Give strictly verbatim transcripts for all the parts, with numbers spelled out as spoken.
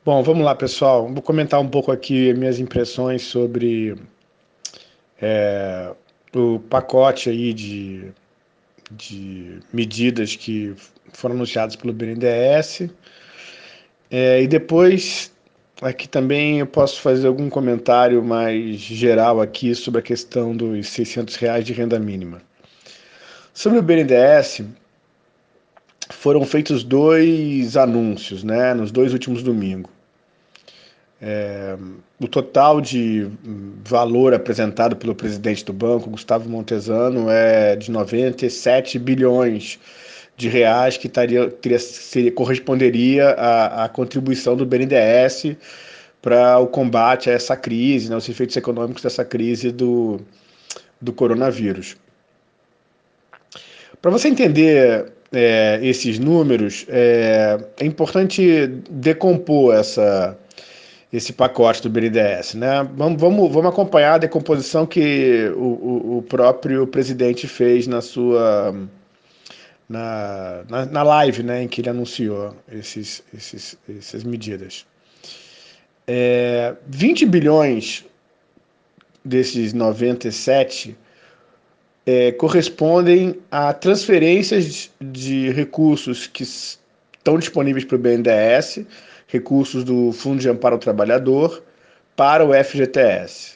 Bom, vamos lá, pessoal. Vou comentar um pouco aqui minhas impressões sobre é, o pacote aí de, de medidas que foram anunciadas pelo B N D E S. É, e depois, aqui também eu posso fazer algum comentário mais geral aqui sobre a questão dos seiscentos reais de renda mínima. Sobre o B N D E S, foram feitos dois anúncios, né, nos dois últimos domingos. O total de valor apresentado pelo presidente do banco, Gustavo Montesano, é de noventa e sete bilhões de reais, que taria, teria, seria, corresponderia à, à contribuição do B N D E S para o combate a essa crise, né, os efeitos econômicos dessa crise do, do coronavírus. Para você entender é, esses números, é, é importante decompor essa, esse pacote do B N D E S, né? Vamos, vamos, vamos acompanhar a decomposição que o, o, o próprio presidente fez na sua na, na, na live, né, em que ele anunciou esses, esses, essas medidas. É, vinte bilhões desses noventa e sete é, correspondem a transferências de recursos que estão disponíveis para o B N D E S, recursos do Fundo de Amparo ao Trabalhador, para o F G T S.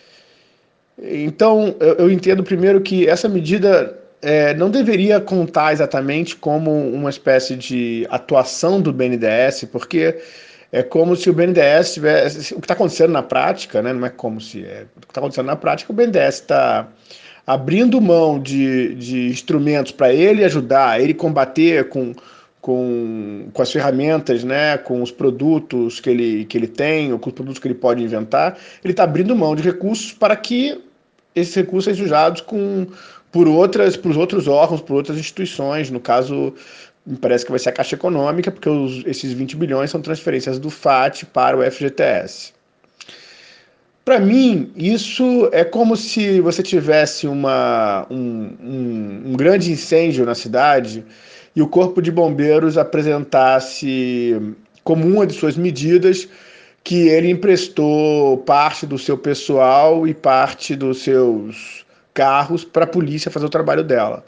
Então, eu, eu entendo primeiro que essa medida é, não deveria contar exatamente como uma espécie de atuação do B N D E S, porque é como se o B N D E S tivesse. O que está acontecendo na prática, né, não é como se. É, o que está acontecendo na prática, o B N D E S está abrindo mão de, de instrumentos para ele ajudar, ele combater com, com, com as ferramentas, né, com os produtos que ele, que ele tem, ou com os produtos que ele pode inventar, ele está abrindo mão de recursos para que esses recursos sejam usados com, por outras, por outros órgãos, por outras instituições. No caso, me parece que vai ser a Caixa Econômica, porque os, esses vinte bilhões são transferências do F A T para o F G T S. Para mim, isso é como se você tivesse uma, um, um, um grande incêndio na cidade e o Corpo de Bombeiros apresentasse como uma de suas medidas que ele emprestou parte do seu pessoal e parte dos seus carros para a polícia fazer o trabalho dela.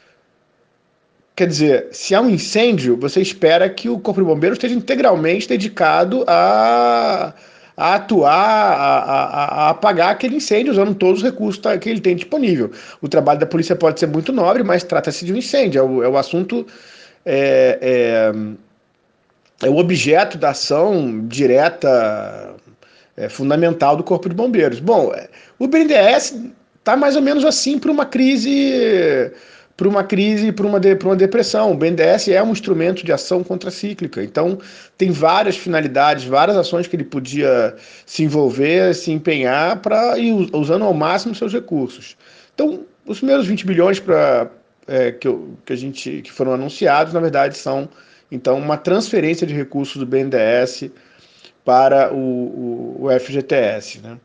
Quer dizer, se há um incêndio, você espera que o Corpo de Bombeiros esteja integralmente dedicado a, a atuar, a, a, a apagar aquele incêndio, usando todos os recursos que ele tem disponível. O trabalho da polícia pode ser muito nobre, mas trata-se de um incêndio. É o, é o assunto, é, é, é o objeto da ação direta, é, fundamental do Corpo de Bombeiros. Bom, o B N D E S está mais ou menos assim para uma crise para uma crise, para uma, de, uma depressão. O B N D E S é um instrumento de ação contracíclica, então tem várias finalidades, várias ações que ele podia se envolver, se empenhar para ir usando ao máximo seus recursos. Então, os primeiros vinte bilhões para é, que, que a gente que foram anunciados, na verdade, são então uma transferência de recursos do B N D E S para o, o, o F G T S, né?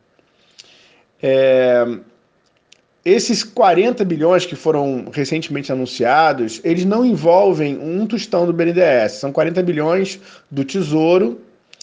É, esses quarenta bilhões que foram recentemente anunciados, eles não envolvem um tostão do B N D E S, são quarenta bilhões do Tesouro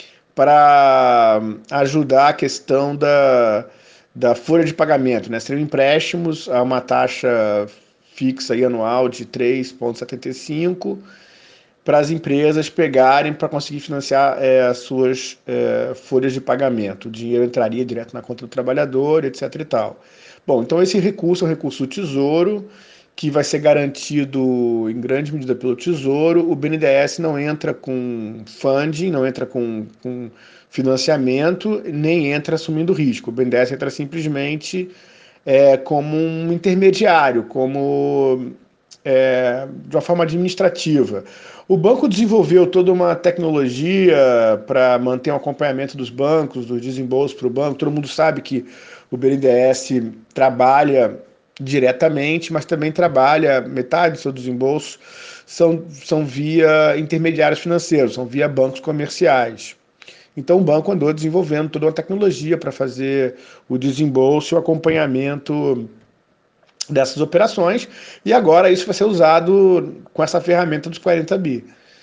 para ajudar a questão da, da folha de pagamento, né? Seriam empréstimos a uma taxa fixa e anual de três vírgula setenta e cinco para as empresas pegarem para conseguir financiar é, as suas é, folhas de pagamento. O dinheiro entraria direto na conta do trabalhador, etc e tal. Bom, então esse recurso é um recurso do Tesouro, que vai ser garantido em grande medida pelo Tesouro. O B N D E S não entra com funding, não entra com, com financiamento, nem entra assumindo risco. O B N D E S entra simplesmente é, como um intermediário, como é, de uma forma administrativa. O banco desenvolveu toda uma tecnologia para manter o um acompanhamento dos bancos, dos desembolsos para o banco. Todo mundo sabe que o B N D E S trabalha diretamente, mas também trabalha, metade do seu desembolso são, são via intermediários financeiros, são via bancos comerciais. Então o banco andou desenvolvendo toda uma tecnologia para fazer o desembolso e o acompanhamento dessas operações, e agora isso vai ser usado com essa ferramenta dos quarenta bi.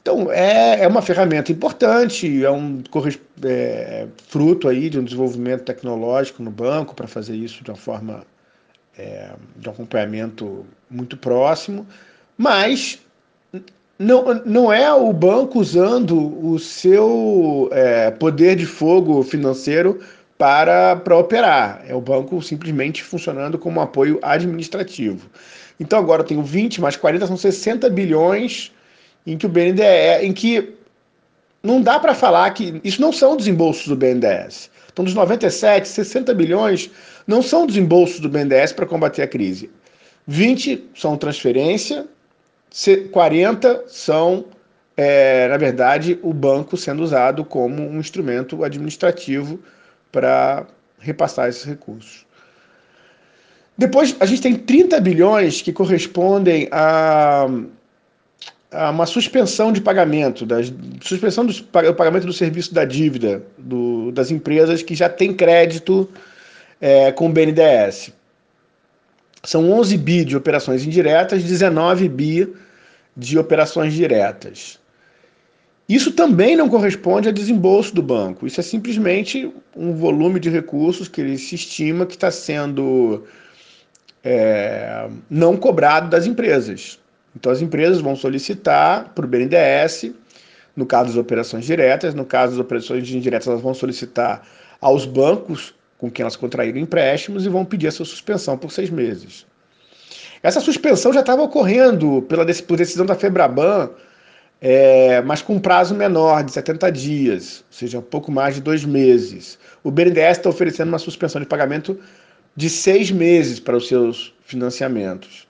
Então, é, é uma ferramenta importante, é um é, fruto aí de um desenvolvimento tecnológico no banco para fazer isso de uma forma é, de um acompanhamento muito próximo, mas não, não é o banco usando o seu é, poder de fogo financeiro para, para operar, é o banco simplesmente funcionando como um apoio administrativo. Então agora eu tenho vinte mais quarenta, são sessenta bilhões em que o B N D E S, em que não dá para falar que isso não são desembolsos do B N D E S. Então, dos noventa e sete, sessenta bilhões não são desembolsos do B N D E S para combater a crise. vinte são transferência, quarenta são, é, na verdade, o banco sendo usado como um instrumento administrativo para repassar esses recursos. Depois, a gente tem trinta bilhões que correspondem a uma suspensão de pagamento, das, suspensão do pagamento do serviço da dívida do, das empresas que já têm crédito é, com o B N D E S. São onze bi de operações indiretas, dezenove bi de operações diretas. Isso também não corresponde a desembolso do banco. Isso é simplesmente um volume de recursos que ele se estima que está sendo é, não cobrado das empresas. Então as empresas vão solicitar para o B N D E S, no caso das operações diretas, no caso das operações indiretas elas vão solicitar aos bancos com quem elas contraíram empréstimos e vão pedir a sua suspensão por seis meses. Essa suspensão já estava ocorrendo pela, por decisão da FEBRABAN, é, mas com um prazo menor, de setenta dias, ou seja, um pouco mais de dois meses. O B N D E S está oferecendo uma suspensão de pagamento de seis meses para os seus financiamentos.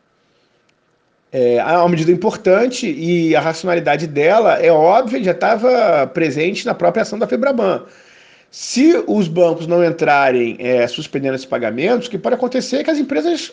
É uma medida importante e a racionalidade dela é óbvia, já estava presente na própria ação da FEBRABAN. Se os bancos não entrarem é, suspendendo esses pagamentos, o que pode acontecer é que as empresas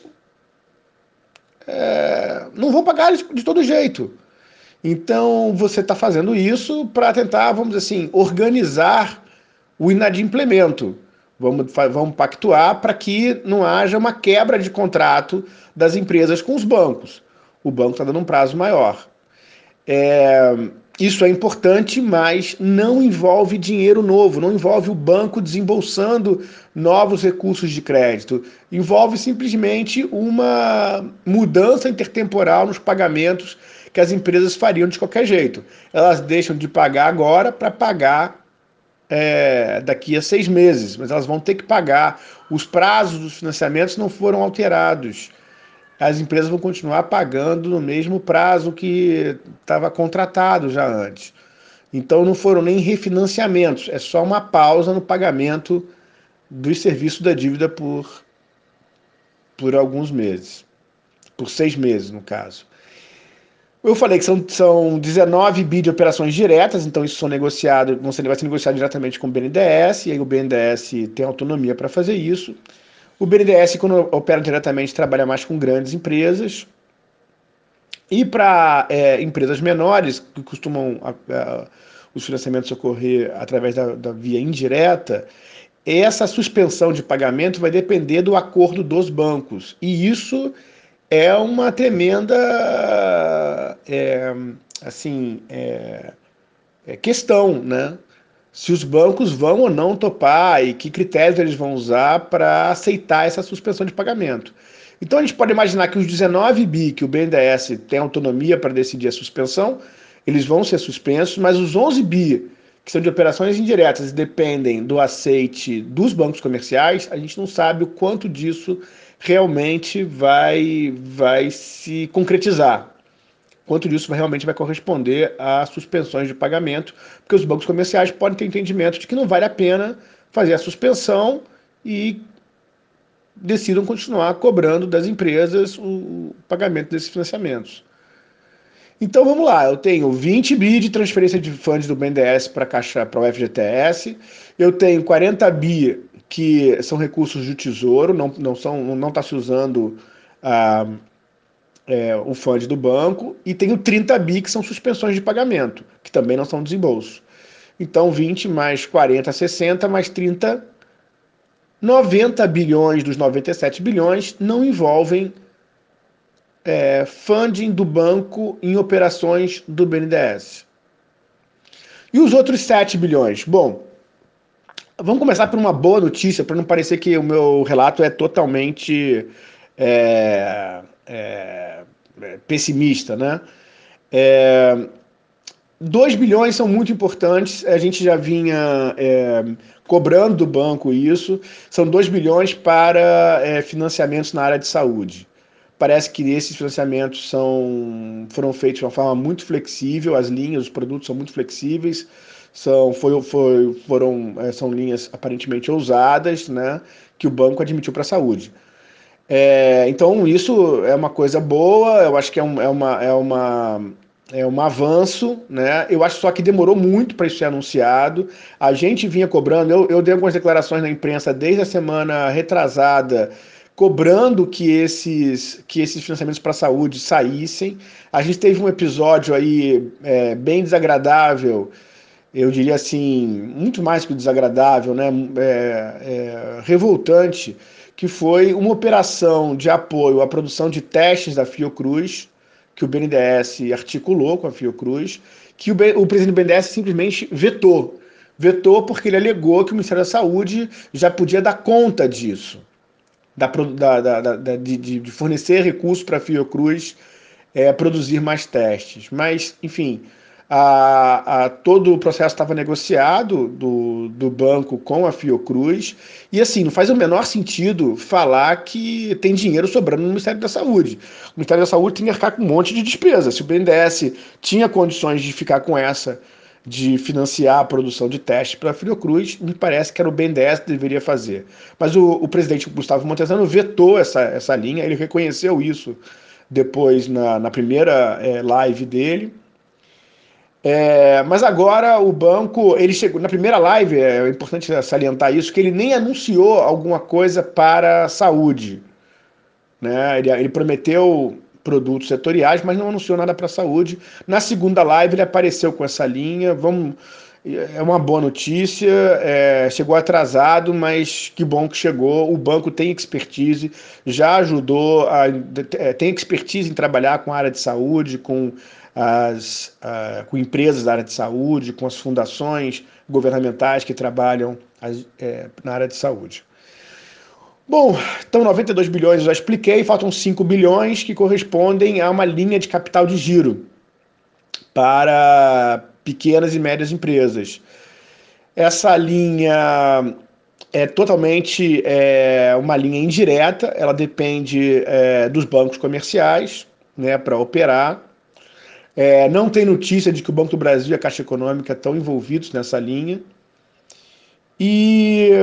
é, não vão pagar de, de todo jeito. Então você está fazendo isso para tentar, vamos dizer assim, organizar o inadimplemento. Vamos, vamos pactuar para que não haja uma quebra de contrato das empresas com os bancos. O banco está dando um prazo maior. É, isso é importante, mas não envolve dinheiro novo, não envolve o banco desembolsando novos recursos de crédito. Envolve simplesmente uma mudança intertemporal nos pagamentos que as empresas fariam de qualquer jeito. Elas deixam de pagar agora para pagar é, daqui a seis meses, mas elas vão ter que pagar. Os prazos dos financiamentos não foram alterados. As empresas vão continuar pagando no mesmo prazo que estava contratado já antes. Então não foram nem refinanciamentos, é só uma pausa no pagamento dos serviços da dívida por, por alguns meses, por seis meses no caso. Eu falei que são, são dezenove bi de operações diretas, então isso são negociado, vai ser negociado diretamente com o B N D E S, e aí o B N D E S tem autonomia para fazer isso. O B N D E S, quando opera diretamente, trabalha mais com grandes empresas. E para é, empresas menores, que costumam a, a, os financiamentos ocorrer através da, da via indireta, essa suspensão de pagamento vai depender do acordo dos bancos. E isso é uma tremenda é, assim, é, é questão, né? Se os bancos vão ou não topar e que critérios eles vão usar para aceitar essa suspensão de pagamento. Então a gente pode imaginar que os dezenove bi que o B N D E S tem autonomia para decidir a suspensão, eles vão ser suspensos, mas os onze bi que são de operações indiretas e dependem do aceite dos bancos comerciais, a gente não sabe o quanto disso realmente vai, vai se concretizar. Quanto disso vai, realmente vai corresponder a suspensões de pagamento, porque os bancos comerciais podem ter entendimento de que não vale a pena fazer a suspensão e decidam continuar cobrando das empresas o pagamento desses financiamentos. Então vamos lá, eu tenho vinte bi de transferência de fundos do B N D E S para caixa, para o F G T S, eu tenho quarenta bi que são recursos do Tesouro, não não são, não está se usando a É, o fundo do banco, e tenho trinta bi que são suspensões de pagamento, que também não são desembolso. Então vinte mais quarenta, sessenta, mais trinta, noventa bilhões dos noventa e sete bilhões não envolvem é, funding do banco em operações do B N D E S. E os outros sete bilhões? Bom, vamos começar por uma boa notícia, para não parecer que o meu relato é totalmente é, é, pessimista, né? É, dois bilhões são muito importantes, a gente já vinha é, cobrando do banco isso, são dois bilhões para é, financiamentos na área de saúde. Parece que esses financiamentos são, foram feitos de uma forma muito flexível, as linhas, os produtos são muito flexíveis, são, foi, foi, foram, é, são linhas aparentemente ousadas, né, que o banco admitiu para a saúde. É, então isso é uma coisa boa, eu acho que é, um, é, uma, é, uma, é um avanço, né? Eu acho só que demorou muito para isso ser anunciado. A gente vinha cobrando, eu, eu dei algumas declarações na imprensa desde a semana retrasada, cobrando que esses, que esses financiamentos para a saúde saíssem. A gente teve um episódio aí é, bem desagradável, eu diria assim, muito mais que desagradável, né? É, é, revoltante, que foi uma operação de apoio à produção de testes da Fiocruz, que o B N D E S articulou com a Fiocruz, que o, B, o presidente do B N D E S simplesmente vetou. Vetou porque ele alegou que o Ministério da Saúde já podia dar conta disso, da, da, da, da, de, de fornecer recursos para a Fiocruz é, produzir mais testes. Mas, enfim, a, a, todo o processo estava negociado do, do banco com a Fiocruz, e assim, não faz o menor sentido falar que tem dinheiro sobrando no Ministério da Saúde. O Ministério da Saúde tem que arcar com um monte de despesa. Se o B N D E S tinha condições de ficar com essa, de financiar a produção de testes para a Fiocruz, me parece que era o B N D E S que deveria fazer. Mas o, o presidente Gustavo Montezano vetou essa, essa linha, ele reconheceu isso depois na, na primeira é, live dele. É, mas agora o banco, ele chegou na primeira live, é importante salientar isso, que ele nem anunciou alguma coisa para a saúde, né? Ele, ele prometeu produtos setoriais, mas não anunciou nada para a saúde. Na segunda live ele apareceu com essa linha, vamos, é uma boa notícia, é, chegou atrasado, mas que bom que chegou. O banco tem expertise, já ajudou, a, tem expertise em trabalhar com a área de saúde, com as, a, com empresas da área de saúde, com as fundações governamentais que trabalham as, é, na área de saúde. Bom, então noventa e dois bilhões eu já expliquei, faltam cinco bilhões que correspondem a uma linha de capital de giro para pequenas e médias empresas. Essa linha é totalmente é, uma linha indireta, ela depende é, dos bancos comerciais, né, para operar. É, não tem notícia de que o Banco do Brasil e a Caixa Econômica estão envolvidos nessa linha. E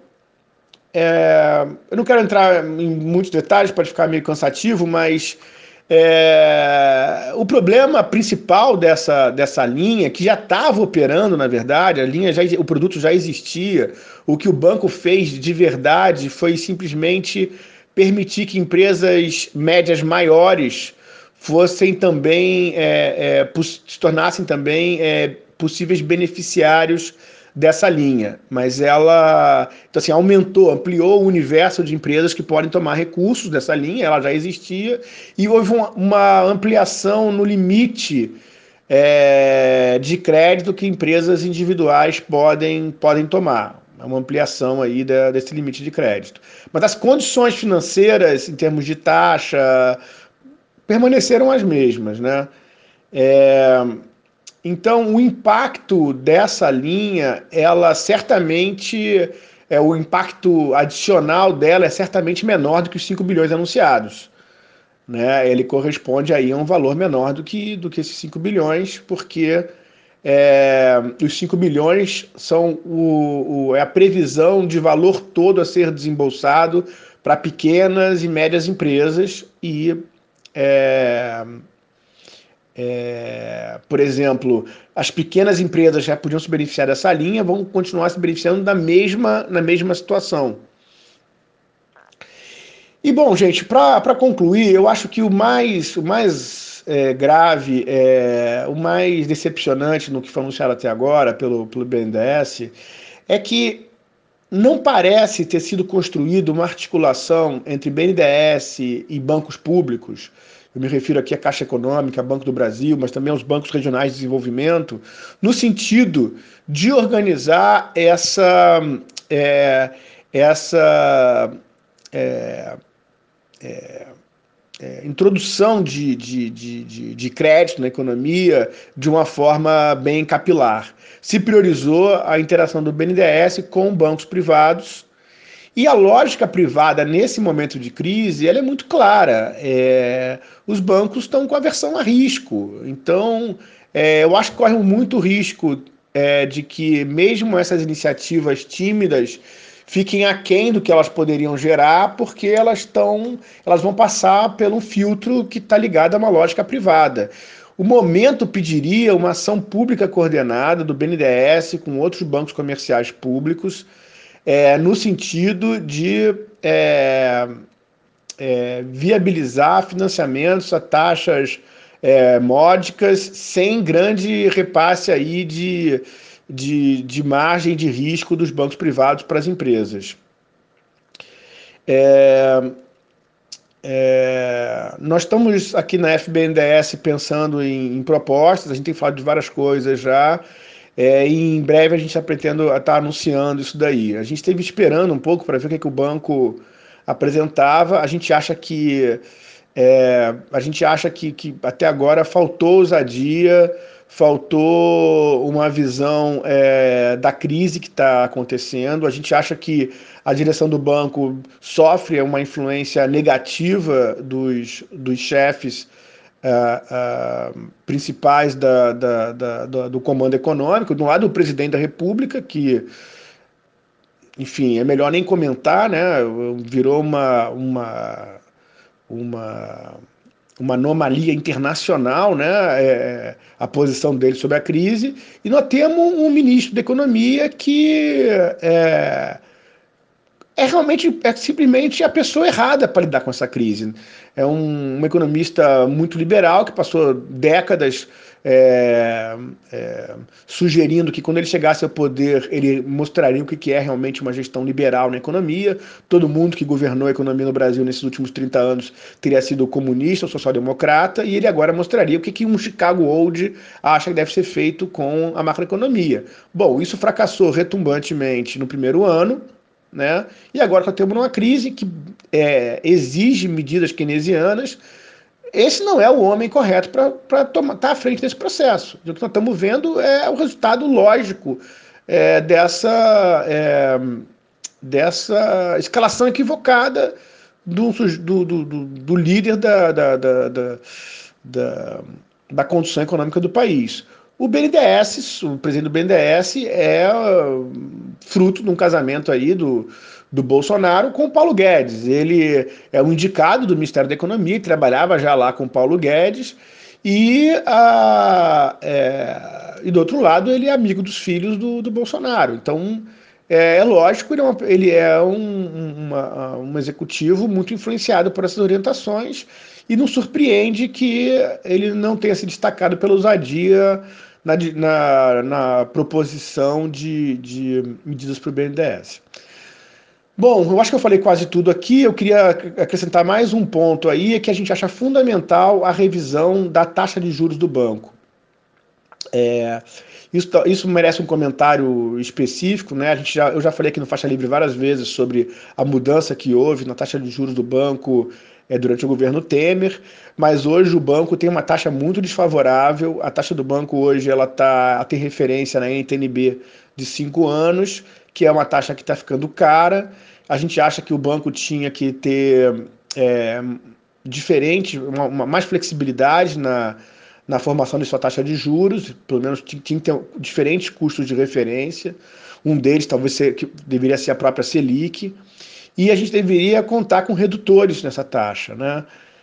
é, eu não quero entrar em muitos detalhes para ficar meio cansativo, mas é, o problema principal dessa, dessa linha, que já estava operando, na verdade, a linha já, o produto já existia, o que o banco fez de verdade foi simplesmente permitir que empresas médias maiores fossem também, é, é, se tornassem também é, possíveis beneficiários dessa linha, mas ela, então assim, aumentou, ampliou o universo de empresas que podem tomar recursos dessa linha, ela já existia, e houve uma, uma ampliação no limite é, de crédito que empresas individuais podem, podem tomar, uma ampliação aí da, desse limite de crédito. Mas as condições financeiras, em termos de taxa, permaneceram as mesmas, né? É, Então, o impacto dessa linha, ela certamente, é, o impacto adicional dela é certamente menor do que os cinco bilhões anunciados, né? Ele corresponde aí a um valor menor do que, do que esses cinco bilhões, porque é, os cinco bilhões são o, o, é a previsão de valor todo a ser desembolsado para pequenas e médias empresas e é, É, por exemplo, as pequenas empresas já podiam se beneficiar dessa linha, vão continuar se beneficiando da mesma, na mesma situação. E bom, gente, para concluir, eu acho que o mais, o mais é, grave, é, o mais decepcionante no que foi anunciado até agora pelo, pelo B N D E S é que não parece ter sido construída uma articulação entre B N D E S e bancos públicos. eu me refiro aqui à Caixa Econômica, Banco do Brasil, mas também aos bancos regionais de desenvolvimento, no sentido de organizar essa, é, essa é, é, introdução de, de, de, de, de crédito na economia de uma forma bem capilar. Se priorizou a interação do B N D E S com bancos privados. E a lógica privada, nesse momento de crise, ela é muito clara. É, os bancos estão com aversão a risco. Então, é, eu acho que correm muito risco é, de que, mesmo essas iniciativas tímidas, fiquem aquém do que elas poderiam gerar, porque elas, estão, elas vão passar pelo filtro que está ligado a uma lógica privada. O momento pediria uma ação pública coordenada do B N D E S com outros bancos comerciais públicos, É, no sentido de é, é, viabilizar financiamentos a taxas é, módicas, sem grande repasse aí de, de, de margem de risco dos bancos privados para as empresas. É, é, nós estamos aqui na F B N D E S pensando em, em propostas, a gente tem falado de várias coisas já. É, e em breve a gente está pretendendo estar anunciando isso daí. A gente esteve esperando um pouco para ver o que, que o banco apresentava. A gente acha que é, a gente acha que, que até agora faltou ousadia, faltou uma visão é, da crise que está acontecendo. A gente acha que a direção do banco sofre uma influência negativa dos, dos chefes Uh, uh, principais da, da, da, da, do comando econômico. De um lado, o presidente da República, que, enfim, é melhor nem comentar, né? Virou uma, uma, uma, uma anomalia internacional, né? É, a posição dele sobre a crise. E nós temos um ministro da Economia que é, é realmente, é simplesmente a pessoa errada para lidar com essa crise. É um, um economista muito liberal que passou décadas é, é, sugerindo que quando ele chegasse ao poder ele mostraria o que é realmente uma gestão liberal na economia. Todo mundo que governou a economia no Brasil nesses últimos trinta anos teria sido comunista ou social-democrata, e ele agora mostraria o que um Chicago Old acha que deve ser feito com a macroeconomia. Bom, isso fracassou retumbantemente no primeiro ano, né? E agora nós temos uma crise que é, exige medidas keynesianas. Esse não é o homem correto para estar à frente desse processo. O que nós estamos vendo é o resultado lógico é, dessa, é, dessa escalação equivocada do, do, do, do líder da, da, da, da, da, da condução econômica do país. O B N D E S, o presidente do B N D E S, é uh, fruto de um casamento aí do, do Bolsonaro com o Paulo Guedes. Ele é um indicado do Ministério da Economia, trabalhava já lá com o Paulo Guedes, e, uh, é, e do outro lado ele é amigo dos filhos do, do Bolsonaro. Então é, é lógico, ele é, uma, ele é um, uma, um executivo muito influenciado por essas orientações, e não surpreende que ele não tenha se destacado pela ousadia Na, na, na proposição de, de medidas para o B N D E S. Bom, eu acho que eu falei quase tudo aqui. Eu queria acrescentar mais um ponto aí, que a gente acha fundamental a revisão da taxa de juros do banco. É, isso, isso merece um comentário específico, né? A gente já, eu já falei aqui no Faixa Livre várias vezes sobre a mudança que houve na taxa de juros do banco é, durante o governo Temer, mas hoje o banco tem uma taxa muito desfavorável. A taxa do banco hoje ela, tá, ela tem referência na N T N B de cinco anos, que é uma taxa que está ficando cara. A gente acha que o banco tinha que ter é, diferente, uma, uma mais flexibilidade na, na formação de sua taxa de juros, pelo menos tinha que ter diferentes custos de referência. Um deles talvez ser, que deveria ser a própria Selic. E a gente deveria contar com redutores nessa taxa, né?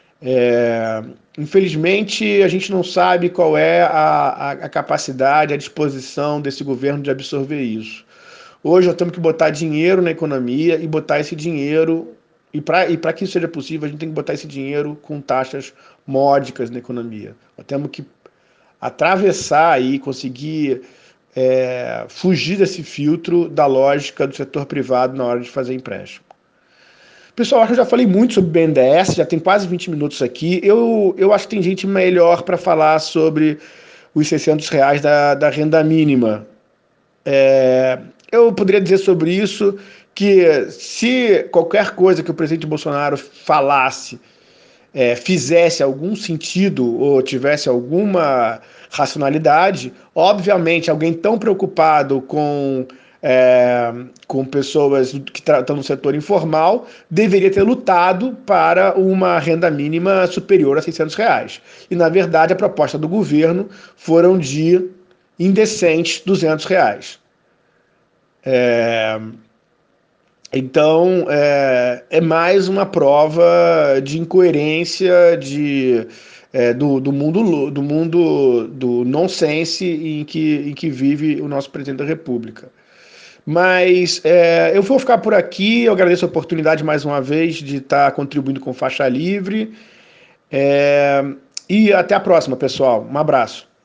É, infelizmente, a gente não sabe qual é a, a, a capacidade, a disposição desse governo de absorver isso. Hoje nós temos que botar dinheiro na economia e botar esse dinheiro, e para e para que isso seja possível, a gente tem que botar esse dinheiro com taxas módicas na economia. Nós temos que atravessar e conseguir é, fugir desse filtro da lógica do setor privado na hora de fazer empréstimo. Pessoal, acho que eu já falei muito sobre B N D E S, já tem quase vinte minutos aqui. Eu, eu acho que tem gente melhor para falar sobre os seiscentos reais da, da renda mínima. É, eu poderia dizer sobre isso que se qualquer coisa que o presidente Bolsonaro falasse é, fizesse algum sentido ou tivesse alguma racionalidade, obviamente alguém tão preocupado com, é, com pessoas que estão no setor informal deveria ter lutado para uma renda mínima superior a seiscentos reais. E, na verdade, a proposta do governo foram de indecentes duzentos reais. É, então, é, é mais uma prova de incoerência de, é, do, do mundo do mundo do nonsense em que, em que vive o nosso presidente da República. Mas é, eu vou ficar por aqui, eu agradeço a oportunidade mais uma vez de estar contribuindo com Faixa Livre. É, e até a próxima, pessoal. Um abraço.